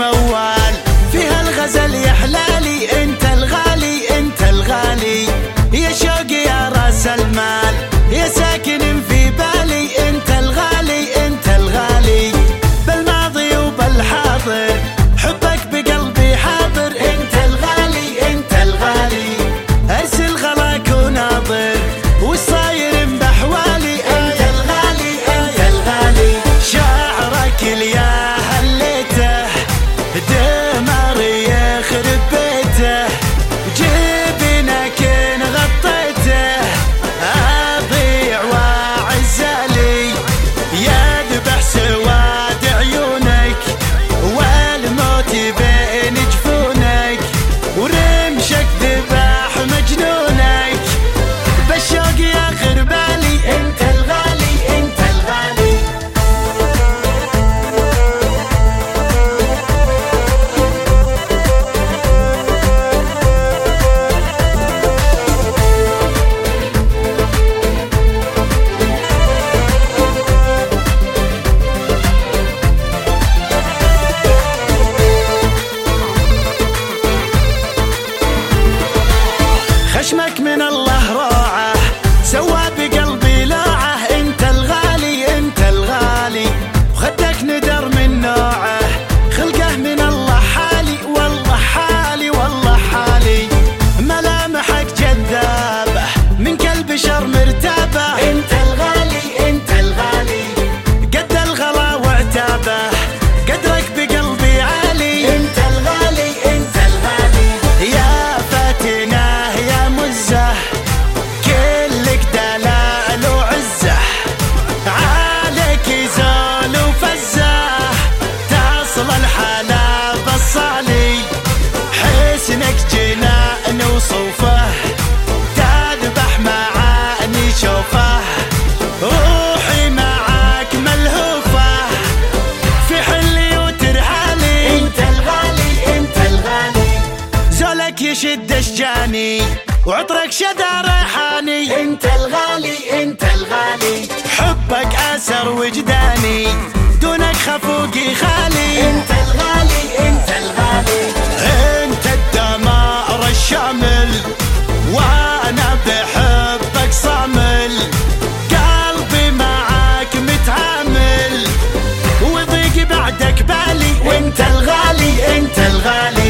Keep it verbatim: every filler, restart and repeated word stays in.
موال، فيها الغزل يا حلالي انت الغالي انت الغالي، يا شوقي يا راس المال، يا ساكن في بالي انت الغالي انت الغالي، بالماضي وبالحاضر حبك بقلبي حاضر انت الغالي انت الغالي، ارسل غلاك وناظر والصاير بحوالي انت الغالي انت الغالي، شعرك اليا هليته دمر يخرب بيته، جبينك ان غطيته اضيع واعزالي، يذبح سواد عيونك والموت بين جفونك، ورمشك ذبح مجنونك، بالشوق ياخر بالي انت الغالي انت الغالي. خشمك من الله روعه سوى بقلبي لوعه انت الغالي انت الغالي، وخدك ندر من نوعه خلقه من الله حالي والله حالي والله حالي، ملامحك جذابه من كل بشر مرتابه انت الغالي انت الغالي، قد الغلا وعتابه قدرك بقلبي عالي انت الغالي انت الغالي، يا فاتنه يا مزه كلك دلال وعزه، عليك زول وفزه تصل الحلا بالصالي، حسنك جنان وصوفه تذبح معاني شوفه، روحي معاك ملهوفه في حلي وترحالي انت الغالي انت الغالي، زولك يشد اشجاني وعطرك شذا ريحاني انت الغالي انت الغالي، حبك اثر وجداني دونك خفوقي خالي انت الغالي انت الغالي، انت الدمار الشامل وانا بحبك صامل، قلبي معاك متعامل وضيق بعدك بالي وانت الغالي انت الغالي.